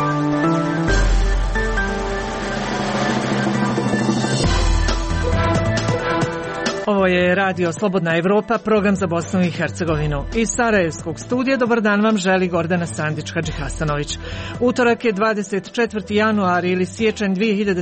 Ovo je Radio Slobodna Evropa, program za Bosnu i Hercegovinu. Iz Sarajevskog studija dobar dan vam želi Gordana Sandić-Hadžihasanović. Utorak je 24. januar ili siječanj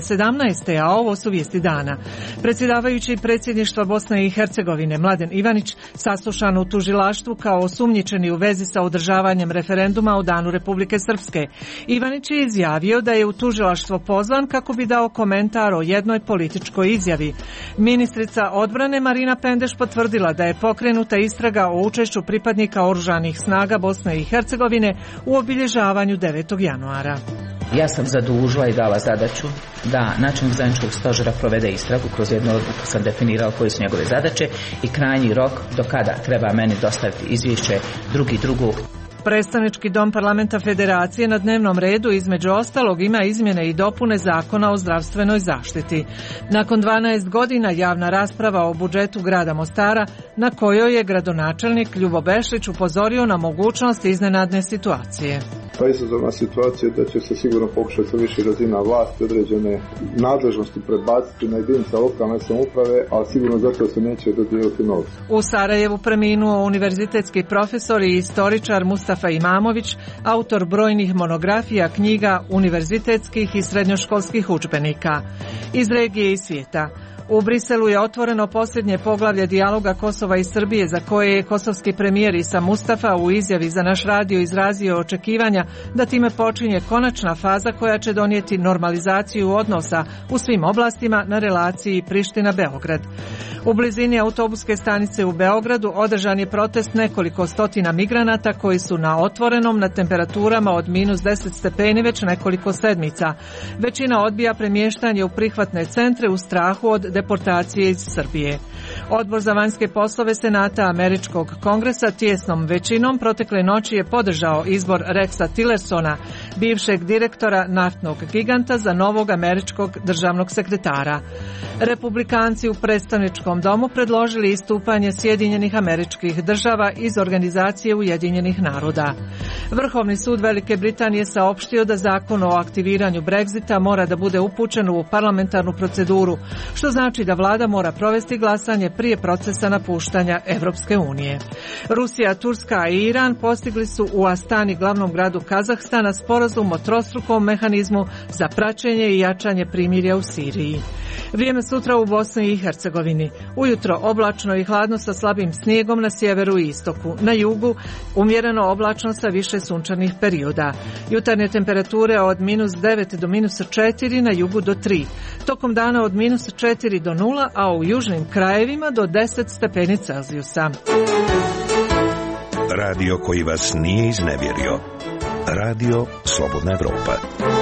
2017. a ovo su vijesti dana. Predsjedavajući predsjedništva Bosne i Hercegovine Mladen Ivanić saslušan u tužilaštvu kao osumnjičeni u vezi sa održavanjem referenduma o Danu Republike Srpske. Ivanić je izjavio da je u tužilaštvo pozvan kako bi dao komentar o jednoj političkoj izjavi. Ministrica odbrane Marina Pendeš potvrdila da je pokrenuta istraga o učešću pripadnika oružanih snaga Bosne i Hercegovine u obilježavanju 9. januara. Ja sam zadužila i dala zadaću da načelnik zajedničkog stožera provede istragu. Kroz jednu odluku sam definirala koje su njegove zadaće i krajnji rok do kada treba meni dostaviti izvješće 2.2. Predstavnički dom Parlamenta Federacije na dnevnom redu između ostalog ima izmjene i dopune Zakona o zdravstvenoj zaštiti. Nakon 12 godina javna rasprava o budžetu grada Mostara na kojoj je gradonačelnik Ljubo Bešlić upozorio na mogućnost iznenadne situacije. Ta izazovna situacija da će se sigurno pokušati sa više razina vlasti određene nadležnosti prebaciti na jedinice lokalne samouprave, a sigurno zato se neće dodijeliti novci. U Sarajevu preminuo univerzitetski profesor i istoričar Mustafa Imamović, autor brojnih monografija, knjiga, univerzitetskih i srednjoškolskih udžbenika iz regije i svijeta. U Briselu je otvoreno posljednje poglavlje dijaloga Kosova i Srbije za koje je kosovski premijer Isa Mustafa u izjavi za naš radio izrazio očekivanja da time počinje konačna faza koja će donijeti normalizaciju odnosa u svim oblastima na relaciji Priština-Beograd. U blizini autobuske stanice u Beogradu održan je protest nekoliko stotina migranata koji su na otvorenom na temperaturama od -10 stepeni već nekoliko sedmica. Većina odbija premještanje u prihvatne centre u strahu od deportacije iz Srbije. Odbor za vanjske poslove Senata Američkog kongresa tijesnom većinom protekle noći je podržao izbor Rexa Tillersona, bivšeg direktora naftnog giganta, za novog američkog državnog sekretara. Republikanci u predstavničkom domu predložili istupanje Sjedinjenih Američkih Država iz Organizacije Ujedinjenih naroda. Vrhovni sud Velike Britanije saopštio da zakon o aktiviranju Brexita mora da bude upućen u parlamentarnu proceduru, što znači da vlada mora provesti glasanje prije procesa napuštanja Evropske unije. Rusija, Turska i Iran postigli su u Astani, glavnom gradu Kazahstana, sporazum o trostrukom mehanizmu za praćenje i jačanje primirja u Siriji. Vrijeme sutra u Bosni i Hercegovini. Ujutro oblačno i hladno sa slabim snijegom na sjeveru i istoku. Na jugu umjereno oblačno sa više sunčanih perioda. Jutarnje temperature od -9 do -4, na jugu do 3. Tokom dana od -4 do 0, a u južnim krajevima do 10 stepeni Celzijusa. Radio koji vas nije iznevjerio. Radio Slobodna Evropa.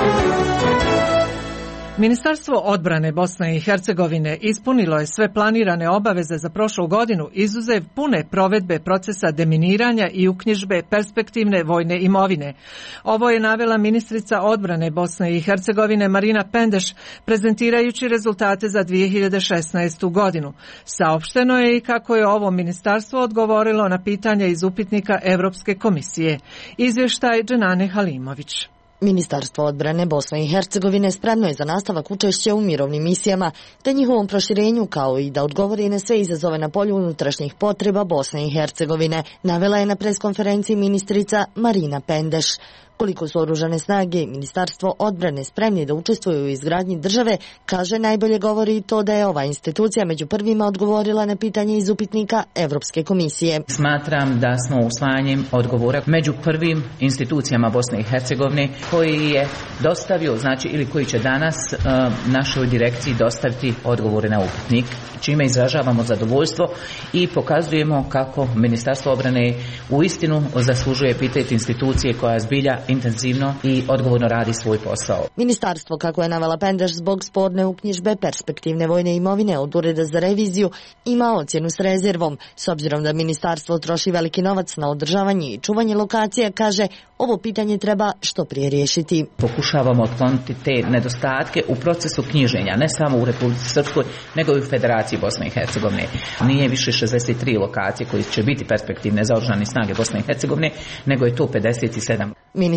Ministarstvo odbrane Bosne i Hercegovine ispunilo je sve planirane obaveze za prošlu godinu, izuzev pune provedbe procesa deminiranja i uknjižbe perspektivne vojne imovine. Ovo je navela ministrica odbrane Bosne i Hercegovine Marina Pendeš, prezentirajući rezultate za 2016. godinu. Saopšteno je i kako je ovo ministarstvo odgovorilo na pitanja iz upitnika Evropske komisije. Izvještaj Dženane Halimović. Ministarstvo odbrane Bosne i Hercegovine spremno je za nastavak učešća u mirovnim misijama, te njihovom proširenju, kao i da odgovori na sve izazove na polju unutrašnjih potreba Bosne i Hercegovine, navela je na preskonferenciji ministrica Marina Pendeš. Koliko su oružane snage i Ministarstvo odbrane spremni da učestvuju u izgradnji države, kaže, najbolje govori i to da je ova institucija među prvima odgovorila na pitanje iz upitnika Evropske komisije. Smatram da smo usvajanjem odgovora među prvim institucijama Bosne i Hercegovine koji je dostavio, znači ili koji će danas našoj direkciji dostaviti odgovore na upitnik, čime izražavamo zadovoljstvo i pokazujemo kako Ministarstvo obrane uistinu zaslužuje epitet institucije koja zbilja intenzivno i odgovorno radi svoj posao. Ministarstvo, kako je navela Pendeš, zbog sporne uknjižbe perspektivne vojne imovine od Ureda za reviziju ima ocjenu s rezervom. S obzirom da ministarstvo troši veliki novac na održavanje i čuvanje lokacija, kaže, ovo pitanje treba što prije riješiti. Pokušavamo otkloniti te nedostatke u procesu knjiženja, ne samo u Republici Srpskoj, nego i u Federaciji Bosne i Hercegovine. Nije više 63 lokacije koje će biti perspektivne za oružane snage Bosne i Hercegovine, nego je to 57.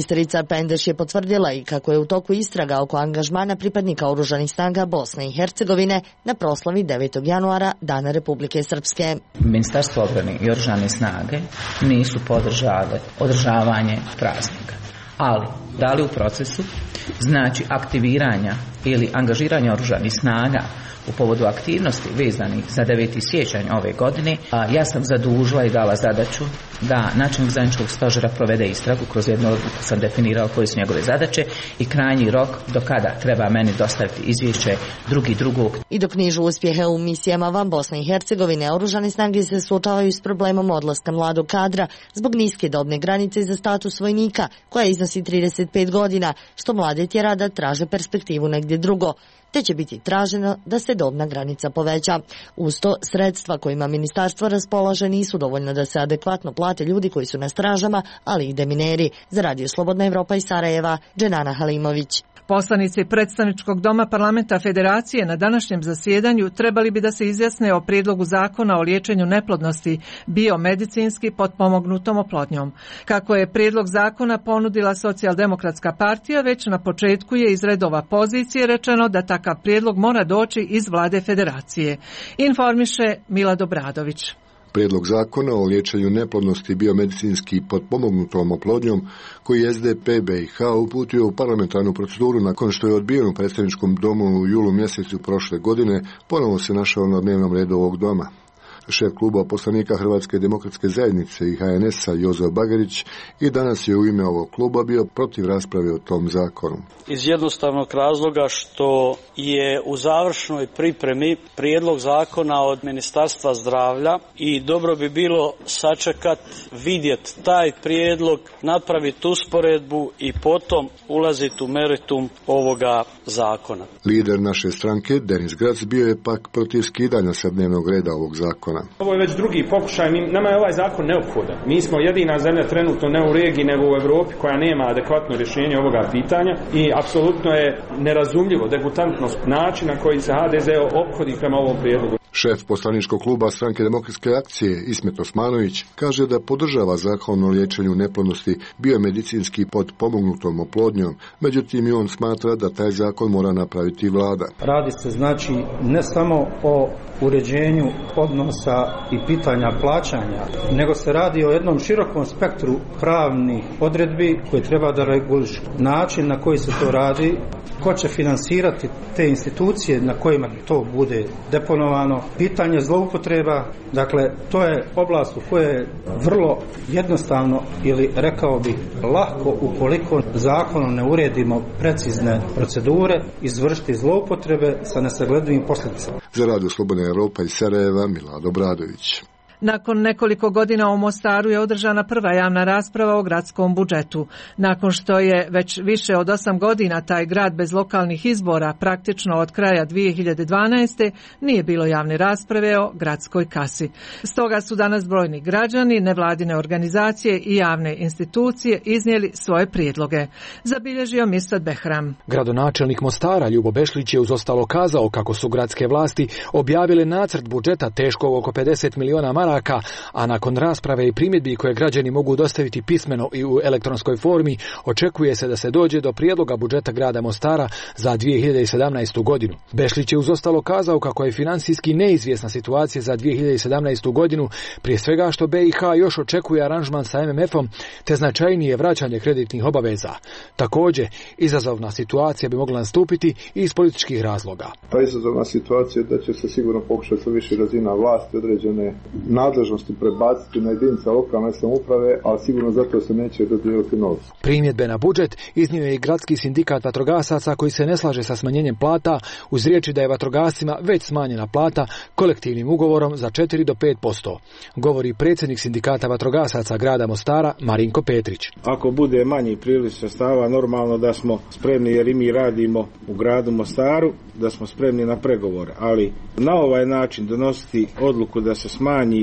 Ministrica Pendeš je potvrdila i kako je u toku istraga oko angažmana pripadnika Oružanih snaga Bosne i Hercegovine na proslavi 9. januara Dana Republike Srpske. Ministarstvo obrane i Oružane snage nisu podržavale održavanje praznika, ali da li u procesu znači aktiviranja ili angažiranja Oružanih snaga u povodu aktivnosti vezanih za 9. siječanj ove godine, ja sam zadužila i dala zadaću da načelnik zajedničkog stožera provede istragu. Kroz jednu odluku sam definirao koje su njegove zadaće i krajnji rok do kada treba meni dostaviti izvješće 2.2. I dok nižu uspjehe u misijama van Bosne i Hercegovine, Oružane snage se suočavaju s problemom odlaska mladog kadra zbog niske dobne granice za status vojnika, koja iznosi 35 godina, što mlade tjera da traže perspektivu negdje drugo, te će biti traženo da se dobna granica poveća. Uz to, sredstva kojima ministarstvo raspolaže nisu dovoljna da se adekvatno plate ljudi koji su na stražama, ali i demineri. Za Radio Slobodna Evropa iz Sarajeva, Dženana Halimović. Poslanici predstavničkog doma parlamenta Federacije na današnjem zasjedanju trebali bi da se izjasne o prijedlogu zakona o liječenju neplodnosti biomedicinski potpomognutom oplodnjom. Kako je prijedlog zakona ponudila Socijaldemokratska partija, već na početku je iz redova pozicije rečeno da takav prijedlog mora doći iz vlade Federacije. Informiše Milad Obradović. Prijedlog zakona o liječenju neplodnosti biomedicinski potpomognutom oplodnjom koji je SDP BiH uputio u parlamentarnu proceduru nakon što je odbijen u predstavničkom domu u julu mjesecu prošle godine, ponovo se našao na dnevnom redu ovog doma. Šef kluba poslanika Hrvatske demokratske zajednice i HNS-a Jozo Bagarić i danas je u ime ovog kluba bio protiv rasprave o tom zakonu. Iz jednostavnog razloga što je u završnoj pripremi prijedlog zakona od Ministarstva zdravlja i dobro bi bilo sačekat, vidjeti taj prijedlog, napraviti usporedbu i potom ulaziti u meritum ovoga zakona. Lider naše stranke, Denis Grac, bio je pak protiv skidanja sa dnevnog reda ovog zakona. Ovo je već drugi pokušaj, nama je ovaj zakon neophodan. Mi smo jedina zemlja trenutno ne u regiji nego u Europi koja nema adekvatno rješenje ovoga pitanja i apsolutno je nerazumljivo, degutantnost načina koji se HDZ ophodi prema ovom prijedlogu. Šef poslaničkog kluba Stranke demokratske akcije Ismet Osmanović kaže da podržava zakon o liječenju neplodnosti biomedicinski potpomognutom oplodnjom, međutim i on smatra da taj zakon mora napraviti vlada. Radi se znači ne samo o uređenju odnosa i pitanja plaćanja, nego se radi o jednom širokom spektru pravnih odredbi koje treba da regulišu način na koji se to radi, ko će finansirati te institucije na kojima to bude deponovano, pitanje zloupotreba, dakle to je oblast u kojoj je vrlo jednostavno ili rekao bih lako ukoliko zakonom ne uredimo precizne procedure izvršiti zloupotrebe sa nesagledivim posljedicama. Za Radio Slobodna Evropa iz Sarajeva, Milad Obradović. Nakon nekoliko godina u Mostaru je održana prva javna rasprava o gradskom budžetu. Nakon što je već više od 8 godina taj grad bez lokalnih izbora, praktično od kraja 2012. nije bilo javne rasprave o gradskoj kasi. Stoga su danas brojni građani, nevladine organizacije i javne institucije iznijeli svoje prijedloge. Zabilježio Mirsad Behram. Gradonačelnik Mostara Ljubo Bešlić je uz ostalo kazao kako su gradske vlasti objavile nacrt budžeta teškog oko 50 miliona maraka, a nakon rasprave i primjedbi koje građani mogu dostaviti pismeno i u elektronskoj formi, očekuje se da se dođe do prijedloga budžeta grada Mostara za 2017. godinu. Bešlić je uz ostalo kazao kako je financijski neizvjesna situacija za 2017. godinu, prije svega što BiH još očekuje aranžman sa MMF-om te značajnije vraćanje kreditnih obaveza. Također, izazovna situacija bi mogla nastupiti i iz političkih razloga. Ta izazovna situacija da će se sigurno pokušati sa više razina vlasti određene nadležnosti prebaciti na jedinice lokalne samouprave, ali sigurno zato se neće dodijeliti novci. Primjedbe na budžet iznio je i gradski sindikat vatrogasaca koji se ne slaže sa smanjenjem plata uz riječi da je vatrogascima već smanjena plata kolektivnim ugovorom za 4 do 5%. Govori predsjednik sindikata vatrogasaca grada Mostara Marinko Petrić. Ako bude manji priliv sredstava, normalno da smo spremni, jer i mi radimo u gradu Mostaru, da smo spremni na pregovore, ali na ovaj način donositi odluku da se smanji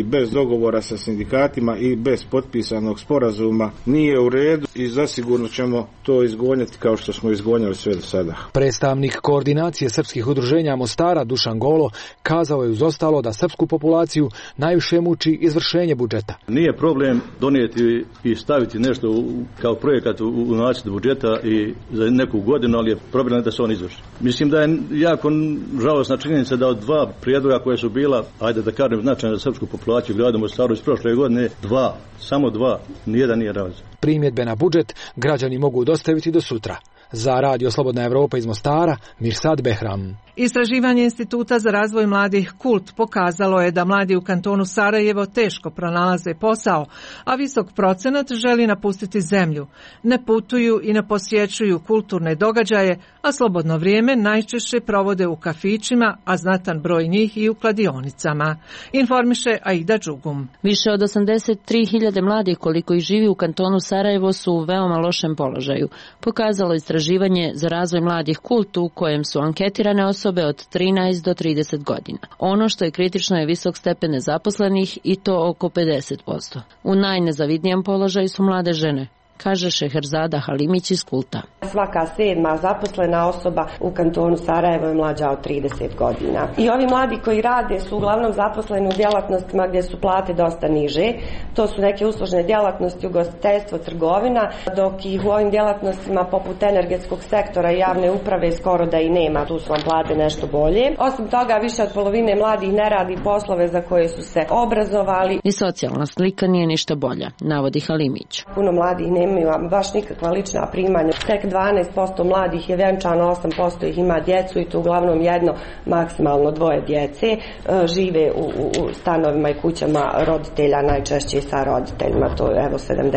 radi bez dogovora sa sindikatima i bez potpisanog sporazuma nije u redu i zasigurno ćemo to izgonjati kao što smo izgonjali sve do sada. Predstavnik koordinacije srpskih udruženja Mostara Dušan Golo kazao je uz ostalo da srpsku populaciju najviše muči izvršenje budžeta. Nije problem donijeti i staviti nešto kao projekat u nacrt budžeta i za neku godinu, ali je problem da se on izvrši. Mislim da je jako žalosna činjenica da od 2 prijedloga koje su bila, ajde da kažem, značajna za srpsku populaciju grada Mostaru iz prošle godine, samo 2, nijedan nije realizovan. Primjedbe na budžet građani mogu dostaviti do sutra. Za Radio Slobodna Evropa iz Mostara, Mirsad Behram. Istraživanje Instituta za razvoj mladih KULT pokazalo je da mladi u kantonu Sarajevo teško pronalaze posao, a visok procenat želi napustiti zemlju. Ne putuju i ne posjećuju kulturne događaje, a slobodno vrijeme najčešće provode u kafićima, a znatan broj njih i u kladionicama. Informiše Aida Đugum. Više od 83.000 mladih koliko ih živi u kantonu Sarajevo su u veoma lošem položaju. Pokazalo istraživanje za razvoj mladih KULT u kojem su anketirane osobe od 13 do 30 godina. Ono što je kritično je visok stepen nezaposlenih i to oko 50%. U najnezavidnijem položaju su mlade žene, kaže Šeherzada Halimić iz KULT-a. Svaka 7. zaposlena osoba u kantonu Sarajevo je mlađa od 30 godina. I ovi mladi koji rade su uglavnom zaposleni u djelatnostima gdje su plate dosta niže. To su neke uslužne djelatnosti, ugostiteljstvo, trgovina, dok ih u ovim djelatnostima poput energetskog sektora i javne uprave skoro da i nema. Tu su vam plate nešto bolje. Osim toga, više od polovine mladih ne radi poslove za koje su se obrazovali. I socijalna slika nije ništa bolja, navodi Halimić. Puno mladih nemaju baš nikakva lična primanja. Tek 12% mladih je vjenčano, 8% ih ima djecu i to uglavnom jedno, maksimalno 2 djece. Žive u stanovima i kućama roditelja, najčešće sa roditeljima, to je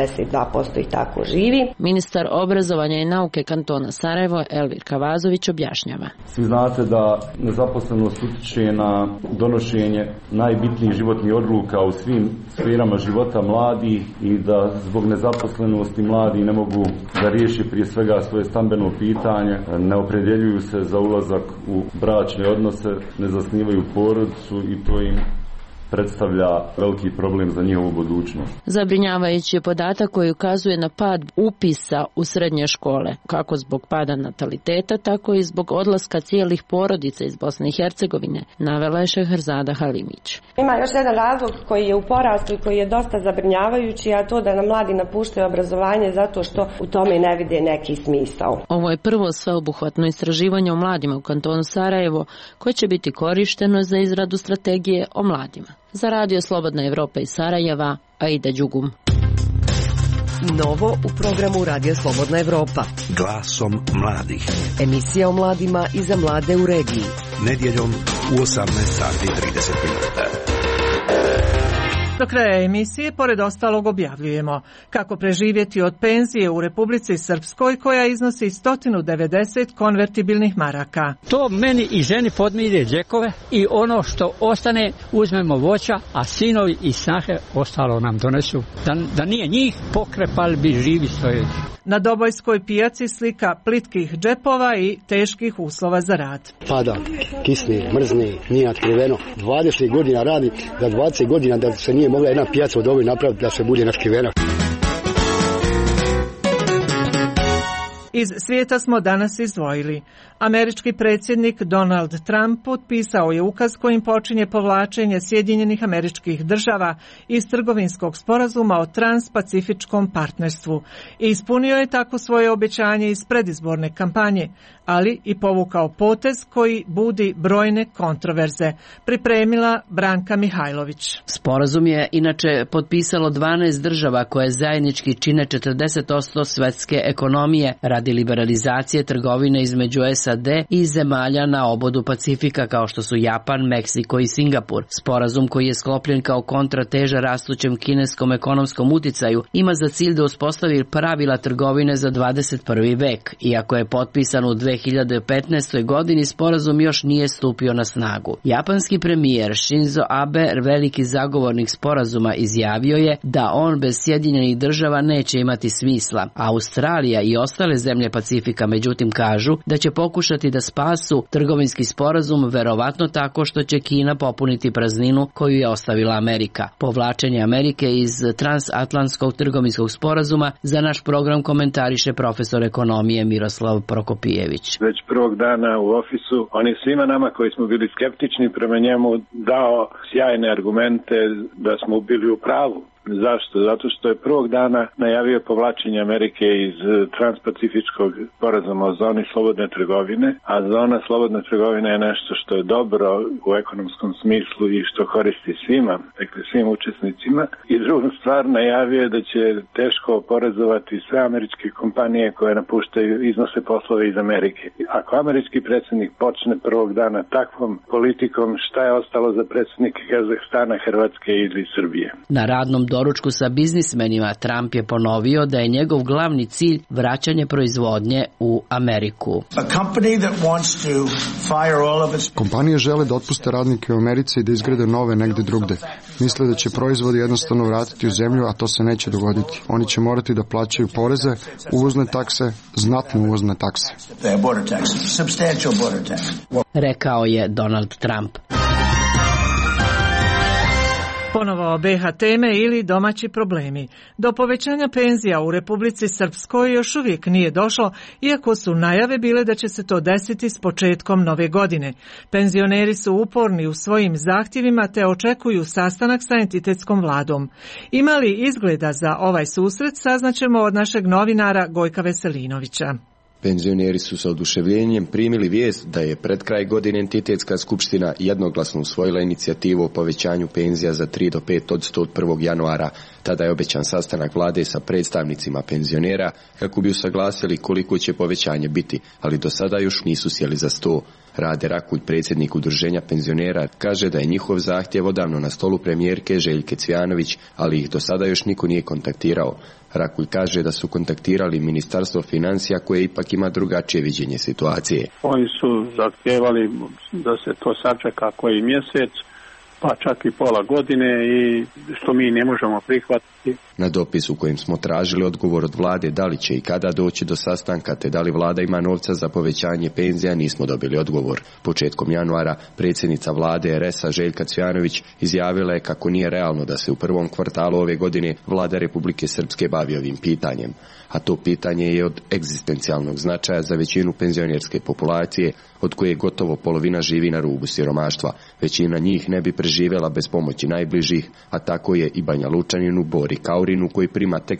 72% ih tako živi. Ministar obrazovanja i nauke kantona Sarajevo Elvir Kavazović objašnjava. Svi znate da nezaposlenost utječe na donošenje najbitnijih životnih odluka u svim sferama života mladih i da zbog nezaposlenosti mladi ne mogu da riješi prije svega svoje stambeno pitanje, ne opredjeljuju se za ulazak u bračne odnose, ne zasnivaju porodicu i to im predstavlja veliki problem za njihovu budućnost. Zabrinjavajući je podatak koji ukazuje na pad upisa u srednje škole, kako zbog pada nataliteta, tako i zbog odlaska cijelih porodica iz Bosne i Hercegovine, navela je Šeherzada Halimić. Ima još jedan razlog koji je u porastu i koji je dosta zabrinjavajući, a to da nam mladi napuštaju obrazovanje zato što u tome ne vide neki smisao. Ovo je prvo sveobuhvatno istraživanje o mladima u kantonu Sarajevo koje će biti korišteno za izradu strategije o mladima. Za Radio Slobodna Evropa iz Sarajeva, Aida Đugum. Novo u programu Radio Slobodna Evropa. Glasom mladih. Emisija o mladima i za mlade u regiji. Nedjeljom u 18:30. Do kraja emisije, pored ostalog, objavljujemo kako preživjeti od penzije u Republici Srpskoj koja iznosi 190 konvertibilnih maraka. To meni i ženi podmire džekove i ono što ostane uzmemo voća, a sinovi i snahe ostalo nam donesu. Da nije njih, pokrepali bi živi stojeći. Na Dobojskoj pijaci slika plitkih džepova i teških uslova za rad. Pada, kisne, mrzne, nije otkriveno. 20 godina radi, da 20 godina da se nije mogla jedna pijaca od ovoj napraviti da se bude natkrivena. Iz svijeta smo danas izdvojili. Američki predsjednik Donald Trump potpisao je ukaz kojim počinje povlačenje Sjedinjenih Američkih Država iz trgovinskog sporazuma o transpacifičkom partnerstvu i ispunio je tako svoje obećanje iz predizborne kampanje, ali i povukao potez koji budi brojne kontroverze. Pripremila Branka Mihajlović. Sporazum je inače potpisalo 12 država koje zajednički čine 40% svetske ekonomije radi liberalizacije trgovine između SAD i zemalja na obodu Pacifika kao što su Japan, Meksiko i Singapur. Sporazum koji je sklopljen kao kontrateža rastućem kineskom ekonomskom uticaju ima za cilj da uspostavi pravila trgovine za 21. vek. Iako je potpisan u 2015. godini, sporazum još nije stupio na snagu. Japanski premijer Shinzo Abe, veliki zagovornik sporazuma, izjavio je da on bez Sjedinjenih Država neće imati smisla. Australija i ostale zemlje zemlje Pacifika, međutim kažu da će pokušati da spasu trgovinski sporazum verovatno tako što će Kina popuniti prazninu koju je ostavila Amerika. Povlačenje Amerike iz transatlantskog trgovinskog sporazuma za naš program komentariše profesor ekonomije Miroslav Prokopijević. Već prvog dana u ofisu on je svima nama koji smo bili skeptični prema njemu dao sjajne argumente da smo bili u pravu. Zašto? Zato što je prvog dana najavio povlačenje Amerike iz transpacifičkog sporazuma o zoni slobodne trgovine, a zona slobodne trgovine je nešto što je dobro u ekonomskom smislu i što koristi svima, dakle svim učesnicima. I drugu stvar, najavio je da će teško oporezovati sve američke kompanije koje napuštaju, iznose poslove iz Amerike. Ako američki predsjednik počne prvog dana takvom politikom, šta je ostalo za predsjednike Kazahstana, Hrvatske ili Srbije? Na radnom doručku sa biznismenima Trump je ponovio da je njegov glavni cilj vraćanje proizvodnje u Ameriku. Kompanije žele da otpuste radnike u Americi i da izgrade nove negde drugde. Misle da će proizvodi jednostavno vratiti u zemlju, a to se neće dogoditi. Oni će morati da plaćaju poreze, uvozne takse, znatne uvozne takse. Rekao je Donald Trump. Ponovo BiH teme ili domaći problemi. Do povećanja penzija u Republici Srpskoj još uvijek nije došlo, iako su najave bile da će se to desiti s početkom nove godine. Penzioneri su uporni u svojim zahtjevima te očekuju sastanak sa entitetskom vladom. Ima li izgleda za ovaj susret, saznaćemo od našeg novinara Gojka Veselinovića. Penzioneri su sa oduševljenjem primili vijest da je pred kraj godine entitetska skupština jednoglasno usvojila inicijativu o povećanju penzija za 3 do 5% od 1. januara. Tada je obećan sastanak vlade sa predstavnicima penzionera kako bi usaglasili koliko će povećanje biti, ali do sada još nisu sjeli za sto. Rade Rakulj, predsjednik udruženja penzionera, kaže da je njihov zahtjev odavno na stolu premijerke Željke Cvijanović, ali ih do sada još niko nije kontaktirao. Rakulj kaže da su kontaktirali Ministarstvo financija koje ipak ima drugačije viđenje situacije. Oni su zahtjevali da se to sačeka koji mjesec, pa čak i pola godine, i što mi ne možemo prihvatiti. Na dopis u kojem smo tražili odgovor od vlade da li će i kada doći do sastanka te da li vlada ima novca za povećanje penzija, nismo dobili odgovor. Početkom januara predsjednica vlade RS-a Željka Cvijanović izjavila je kako nije realno da se u prvom kvartalu ove godine vlada Republike Srpske bavi ovim pitanjem. A to pitanje je od egzistencijalnog značaja za većinu penzionerske populacije, od koje gotovo polovina živi na rubu siromaštva. Većina njih ne bi preživjela bez pomoći najbližih, a tako je i Banja Lučaninu Bori Kaurinu koji prima tek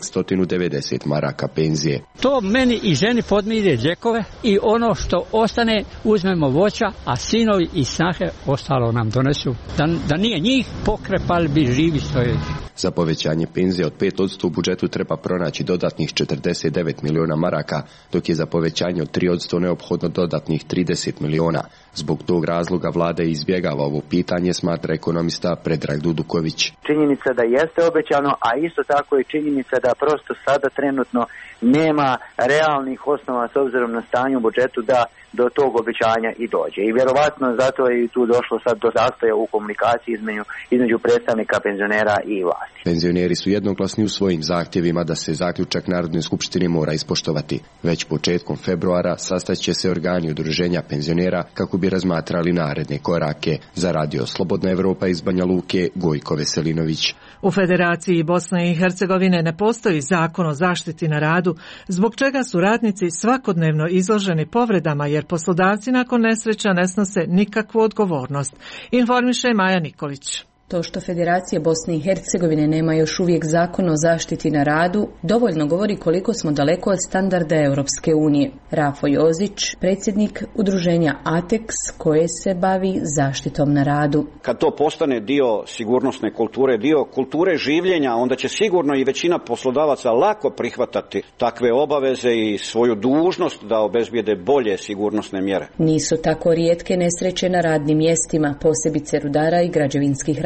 190 maraka penzije. To meni i ženi podmire džekove i ono što ostane uzmemo voća, a sinovi i snahe ostalo nam donesu. Da nije njih, pokrepali bi živi stojeći. Za povećanje penzije od 5% u budžetu treba pronaći dodatnih 49 miliona maraka, dok je za povećanje od 3% neophodno dodatnih 30 miliona. Zbog tog razloga vlada izbjegava ovo pitanje, smatra ekonomista Predrag Duduković. Činjenica da jeste obećano, a isto tako je činjenica da prosto sada trenutno nema realnih osnova s obzirom na stanje u budžetu da do tog obećanja i dođe. I vjerovatno zato je i tu došlo sad do zastoja u komunikaciji između predstavnika penzionera i vlasti. Penzioneri su jednoglasni u svojim zahtjevima da se zaključak Narodne skupštine mora ispoštovati. Već početkom februara sastaće se organi udruženja penzionera kako bi razmatrali naredne korake. Za Radio Slobodna Evropa iz Banja Luke, Gojko Veselinović. U Federaciji Bosne i Hercegovine ne postoji zakon o zaštiti na radu, zbog čega su radnici svakodnevno izloženi povredama jer poslodavci nakon nesreća ne snose nikakvu odgovornost. Informiše Maja Nikolić. To što Federacija Bosne i Hercegovine nema još uvijek zakon o zaštiti na radu, dovoljno govori koliko smo daleko od standarda Europske unije. Rafo Jozić, predsjednik udruženja ATEX, koje se bavi zaštitom na radu. Kad to postane dio sigurnosne kulture, dio kulture življenja, onda će sigurno i većina poslodavaca lako prihvatati takve obaveze i svoju dužnost da obezbijede bolje sigurnosne mjere. Nisu tako rijetke nesreće na radnim mjestima, posebice rudara i građevinskih radnika.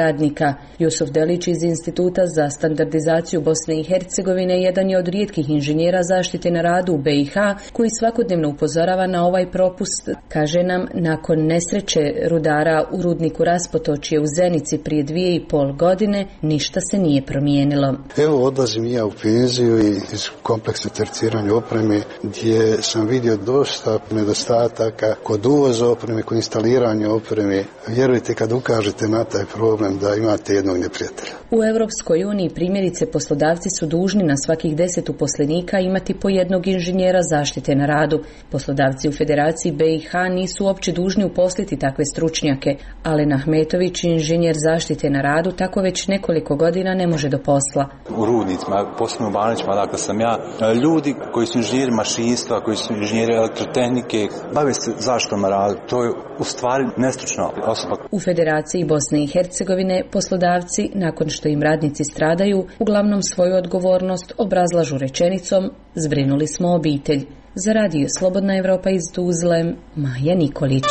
radnika. Jusuf Delić iz Instituta za standardizaciju Bosne i Hercegovine jedan je od rijetkih inženjera zaštite na radu u BiH koji svakodnevno upozorava na ovaj propust. Kaže nam, nakon nesreće rudara u rudniku Raspotočje u Zenici prije 2,5 godine, ništa se nije promijenilo. Evo odlazim ja u penziju i iz kompleksa terciranja opreme gdje sam vidio dosta nedostataka kod uvoza opreme, kod instaliranja opreme. Vjerujte kad ukažete na taj problem da imate jednog neprijatelja. U Europskoj uniji primjerice poslodavci su dužni na svakih 10 uposlenika imati po jednog inženjera zaštite na radu. Poslodavci u Federaciji BiH nisu uopće dužni uposliti takve stručnjake. Alen Ahmetović, inženjer zaštite na radu, tako već nekoliko godina ne može do posla. U rudnicima, posebno u Banićima, dakle sam ja, ljudi koji su inženjeri mašinstva, koji su inženjeri elektrotehnike, bave se zaštitom na radu. To je u stvari nestručna osoba. U Federaciji Bosne i Hercegovine poslodavci, nakon što im radnici stradaju, uglavnom svoju odgovornost obrazlažu rečenicom: zbrinuli smo obitelj. Za Radio Slobodna Evropa iz Tuzle, Maja Nikolić.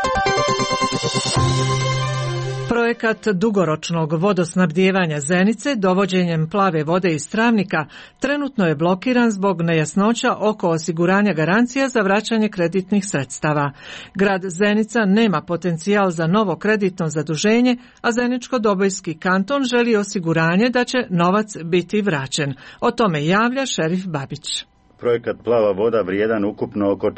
Projekat dugoročnog vodosnabdijevanja Zenice dovođenjem plave vode iz Travnika trenutno je blokiran zbog nejasnoća oko osiguranja garancija za vraćanje kreditnih sredstava. Grad Zenica nema potencijal za novo kreditno zaduženje, a Zeničko-Dobojski kanton želi osiguranje da će novac biti vraćen. O tome javlja šerif Babić. Projekat Plava voda vrijedan ukupno oko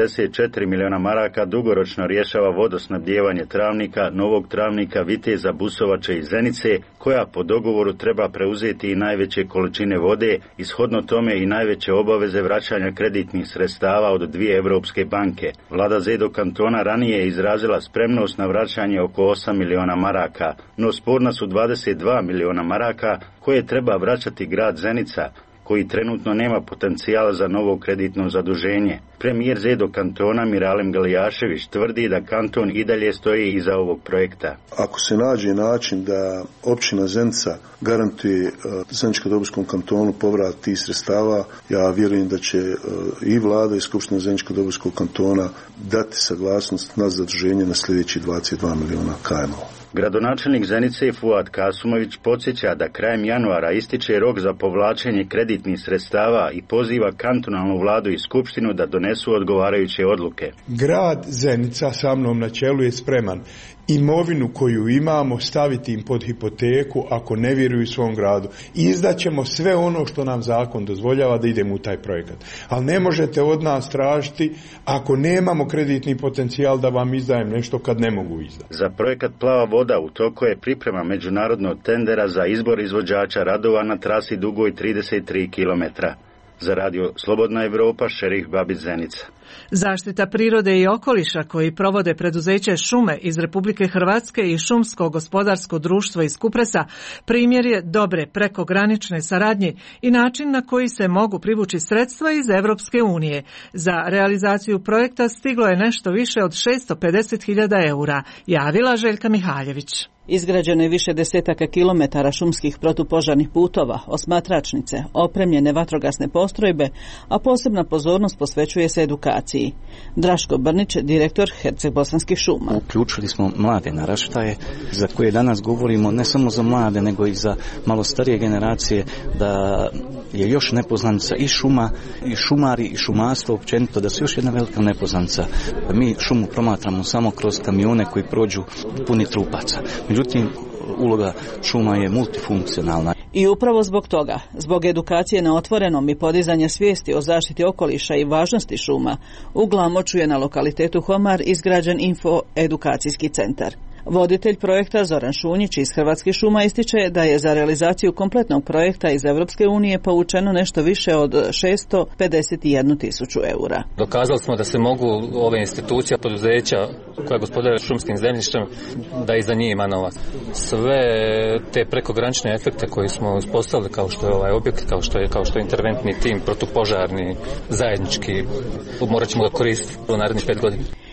44 miliona maraka dugoročno rješava vodosnabdijevanje Travnika, Novog Travnika, Viteza, Busovače i Zenice, koja po dogovoru treba preuzeti i najveće količine vode, ishodno tome i najveće obaveze vraćanja kreditnih sredstava od 2 evropske banke. Vlada Zedo kantona ranije je izrazila spremnost na vraćanje oko 8 miliona maraka, no sporna su 22 miliona maraka koje treba vraćati grad Zenica, koji trenutno nema potencijal za novo kreditno zaduženje. Premijer Zedo kantona Miralem Galijašević tvrdi da kanton i dalje stoji iza ovog projekta. Ako se nađe način da općina Zenica garantuje Zeničko-Dobojskom kantonu povrat tih sredstava, ja vjerujem da će i vlada i skupština Zeničko-Dobojskog kantona dati saglasnost na zaduženje na sljedeći 22 miliona KM-ova. Gradonačelnik Zenice Fuad Kasumović podsjeća da krajem januara ističe rok za povlačenje kreditnih sredstava i poziva kantonalnu vladu i skupštinu da donesu odgovarajuće odluke. Grad Zenica sa mnom na čelu je spreman imovinu koju imamo staviti im pod hipoteku ako ne vjeruju svom gradu. Izdaćemo sve ono što nam zakon dozvoljava da idemo u taj projekat. Ali ne možete od nas tražiti ako nemamo kreditni potencijal da vam izdajem nešto kad ne mogu izdati. Za projekat Plava voda u toku je priprema međunarodnog tendera za izbor izvođača radova na trasi dugoj 33 km. Za Radio Slobodna Evropa, šerif Babić, Zenica. Zaštita prirode i okoliša koji provode preduzeće Šume iz Republike Hrvatske i Šumsko gospodarsko društvo iz Kupresa primjer je dobre prekogranične saradnje i način na koji se mogu privući sredstva iz Europske unije. Za realizaciju projekta stiglo je nešto više od 650.000 eura, javila Željka Mihaljević. Izgrađeno je više desetaka kilometara šumskih protupožarnih putova, osmatračnice, opremljene vatrogasne postrojbe, a posebna pozornost posvećuje se edukaciji. Draško Brnić, direktor Herceg-Bosanskih šuma. Uključili smo mlade naraštaje za koje danas govorimo, ne samo za mlade, nego i za malo starije generacije, da je još nepoznanica i šuma, i šumari, i šumarstvo općenito, da su još jedna velika nepoznanica. Mi šumu promatramo samo kroz kamione koji prođu puni trupaca. Međutim, uloga šuma je multifunkcionalna. I upravo zbog toga, zbog edukacije na otvorenom i podizanja svijesti o zaštiti okoliša i važnosti šuma, u Glamoču je na lokalitetu Homar izgrađen info-edukacijski centar. Voditelj projekta Zoran Šunjić iz Hrvatskih šuma ističe da je za realizaciju kompletnog projekta iz Europske unije povučeno nešto više od 651.000 eura. Dokazali smo da se mogu ove institucije, poduzeća koja gospodare šumskim zemljištem, da iza njih ima novac. Sve te prekogranične efekte koje smo uspostavili, kao što je ovaj objekt, kao što je interventni tim, protupožarni, zajednički, morat ćemo ga koristiti u narednih 5 godina.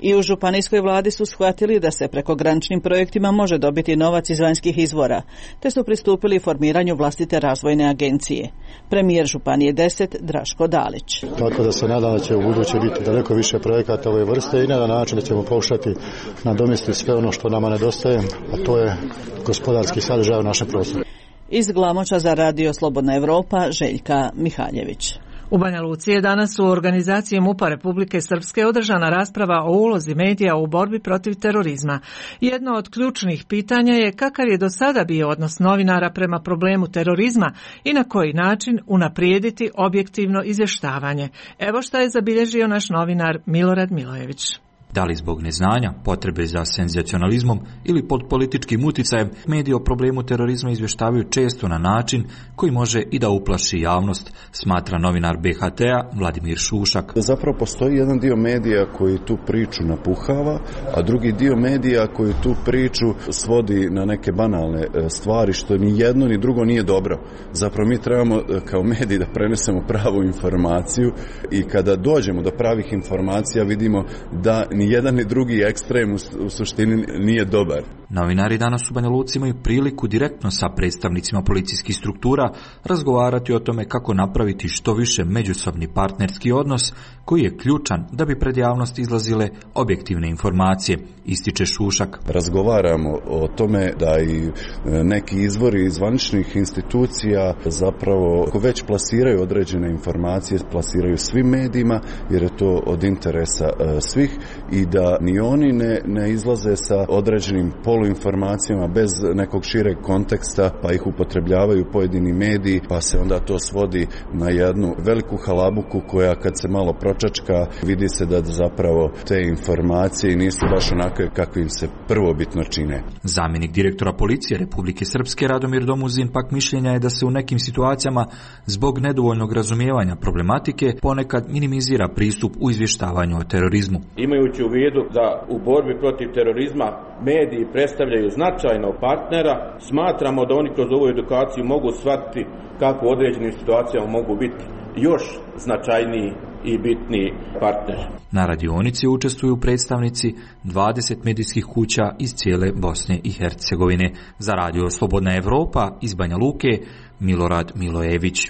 I u županijskoj vladi su shvatili da se prekograničnim projektima može dobiti novac iz vanjskih izvora, te su pristupili formiranju vlastite razvojne agencije. Premijer Županije 10 Draško Dalić. Tako da se nadam da će u buduće biti daleko više projekata ove vrste i na način da ćemo pokušati nadomjestiti sve ono što nama nedostaje, a to je gospodarski sadržaj u našem prostoru. Iz Glamoča za Radio Slobodna Evropa Željka Mihaljević. U Banja Luci je danas u organizaciji MUP-a Republike Srpske održana rasprava o ulozi medija u borbi protiv terorizma. Jedno od ključnih pitanja je kakav je do sada bio odnos novinara prema problemu terorizma i na koji način unaprijediti objektivno izvještavanje. Evo šta je zabilježio naš novinar Milorad Milojević. Da li zbog neznanja, potrebe za senzacionalizmom ili pod političkim uticajem, mediji o problemu terorizma izvještavaju često na način koji može i da uplaši javnost, smatra novinar BHT-a Vladimir Šušak. Zapravo postoji jedan dio medija koji tu priču napuhava, a drugi dio medija koji tu priču svodi na neke banalne stvari, što ni jedno ni drugo nije dobro. Zapravo mi trebamo kao mediji da prenesemo pravu informaciju i kada dođemo do pravih informacija vidimo da ni jedan ni drugi ekstrem u suštini nije dobar. Novinari danas u Banja Luci imaju priliku direktno sa predstavnicima policijskih struktura razgovarati o tome kako napraviti što više međusobni partnerski odnos koji je ključan da bi pred javnost izlazile objektivne informacije, ističe Šušak. Razgovaramo o tome da i neki izvori iz zvaničnih institucija zapravo već plasiraju određene informacije, plasiraju svim medijima jer je to od interesa svih i da ni oni ne izlaze sa određenim poluinformacijama bez nekog šireg konteksta, pa ih upotrebljavaju pojedini mediji, pa se onda to svodi na jednu veliku halabuku koja kad se malo pročačka vidi se da zapravo te informacije nisu baš onakve kakvim se prvobitno čine. Zamjenik direktora policije Republike Srpske Radomir Domuzin pak mišljenja je da se u nekim situacijama zbog nedovoljnog razumijevanja problematike ponekad minimizira pristup u izvještavanju o terorizmu. Imajući u vidu da u borbi protiv terorizma mediji predstavljaju značajnog partnera, smatramo da oni kroz ovu edukaciju mogu shvatiti kako u određenim situacijama mogu biti još značajniji i bitniji partner. Na radionici učestvuju predstavnici 20 medijskih kuća iz cijele Bosne i Hercegovine. Za Radio Slobodna Evropa iz Banja Luke Milorad Milojević.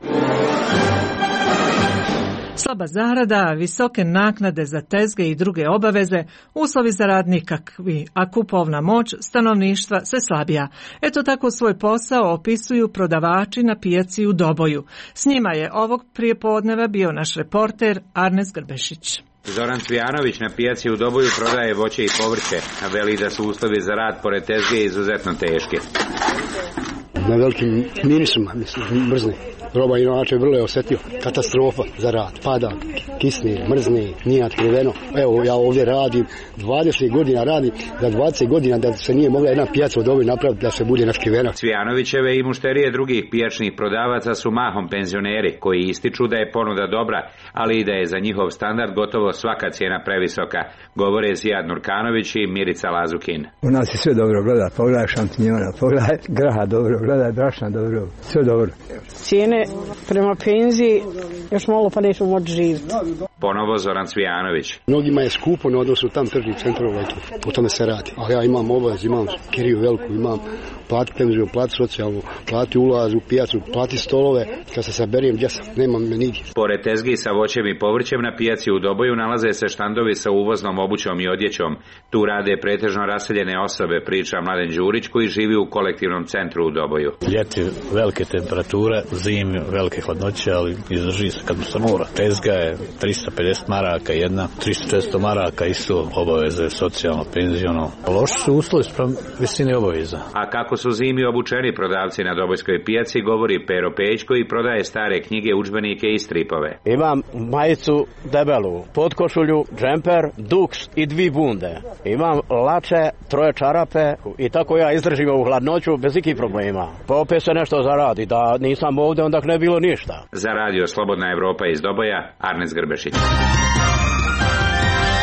Slaba zarada, visoke naknade za tezge i druge obaveze, uslovi za rad nikakvi, a kupovna moć stanovništva sve slabija. Eto tako svoj posao opisuju prodavači na pijaci u Doboju. S njima je ovog prijepodneva bio naš reporter Arnes Grbešić. Zoran Cvijanović na pijaci u Doboju prodaje voće i povrće, a veli da su uslovi za rad pored tezge izuzetno teški. Na velikim minusima, mrzne. Roba inače vrlo je osjetio. Katastrofa za rad. Pada, kisne, mrzne, nije otkriveno. Evo, ja ovdje radim, 20 godina radim, za 20 godina da se nije mogla jedna pijaca od ovoj napraviti da se bude natkrivena. Cvijanovićeve i mušterije drugih pijačnih prodavaca su mahom penzioneri, koji ističu da je ponuda dobra, ali i da je za njihov standard gotovo svaka cijena previsoka, govore Zijad Nurkanović i Mirica Lazukin. U nas je sve dobro, gledaj, pogledaj šampinjona, pogledaj graha dobro, gledaj brašna dobro, sve dobro. Cijene prema penziji još malo pa nećemo moći živjeti. Ponovo Zoran Cvijanović. Mnogima je skupo na odnosu tam tržnih centrova, o tome se radi. Ali ja imam obavez, imam kiriju veliku, imam plati penziju, plati socijalnu, plati ulaz u pijacu, plati stolove, kad se saberem gdje sam, nemam nigdje. Pored tezgi sa voćem i povrćem na pijaci u Doboju nalaze se štandovi sa uvoznom obućom i odjećom. Tu rade pretežno raseljene osobe, priča Mladen Đurić koji živi u kolektivnom centru u Doboju. Ljeti velike temperature, zimi velike hladnoće, ali izdrži se kad se mora. Tezga je 350 maraka jedna, 300-400 maraka isto obaveze, socijalno, penziono. Loši su uslovi sprem visine obaveza. A kako su zimi obučeni prodavci na Dobojskoj pijaci, govori Pero Peć koji prodaje stare knjige, udžbenike i stripove. Imam majicu debelu, podkošulju, džemper, duks i 2 bunde. Imam lače, 3 čarape i tako ja izdržim ovu hladnoću bez ikih problema. Pa opet se nešto zaradi, da nisam ovdje onda ne bilo ništa. Za Radio Slobodna Evropa iz Doboja, Arnes Grbešić.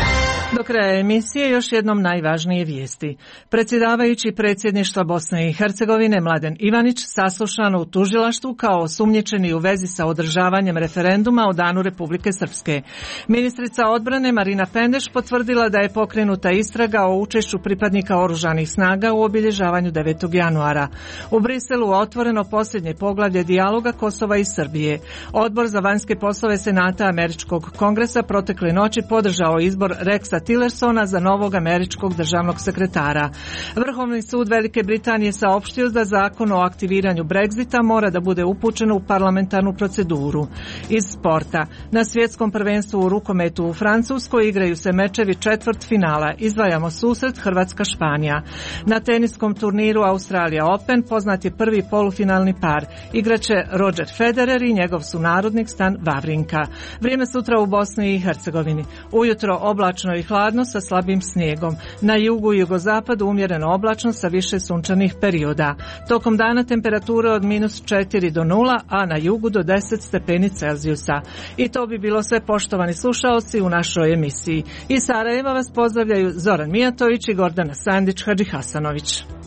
Do kraja emisije još jednom najvažnije vijesti. Predsjedavajući predsjedništva Bosne i Hercegovine Mladen Ivanić saslušan u tužilaštvu kao osumnjičeni u vezi sa održavanjem referenduma o Danu Republike Srpske. Ministrica odbrane Marina Pendeš potvrdila da je pokrenuta istraga o učešću pripadnika oružanih snaga u obilježavanju 9. januara. U Briselu otvoreno posljednje poglavlje dijaloga Kosova i Srbije. Odbor za vanjske poslove Senata Američkog kongresa protekle noći podržao izbor Rexa Tillersona za novog američkog državnog sekretara. Vrhovni sud Velike Britanije saopštio da zakon o aktiviranju Brexita mora da bude upućen u parlamentarnu proceduru. Iz sporta. Na svjetskom prvenstvu u rukometu u Francuskoj igraju se mečevi četvrtfinala. Izdvajamo susret Hrvatska-Španija. Na teniskom turniru Australija Open poznat je prvi polufinalni par. Igraće Roger Federer i njegov sunarodnik Stan Wawrinka. Vrijeme sutra u Bosni i Hercegovini. Ujutro oblačno i hladno sa slabim snijegom. Na jugu i jugozapadu umjereno oblačno sa više sunčanih perioda. Tokom dana temperature od -4 do 0, a na jugu do 10 stepeni Celzijusa. I to bi bilo sve, poštovani slušaoci, u našoj emisiji. Iz Sarajeva vas pozdravljaju Zoran Mijatović i Gordana Sandić Hadžihasanović.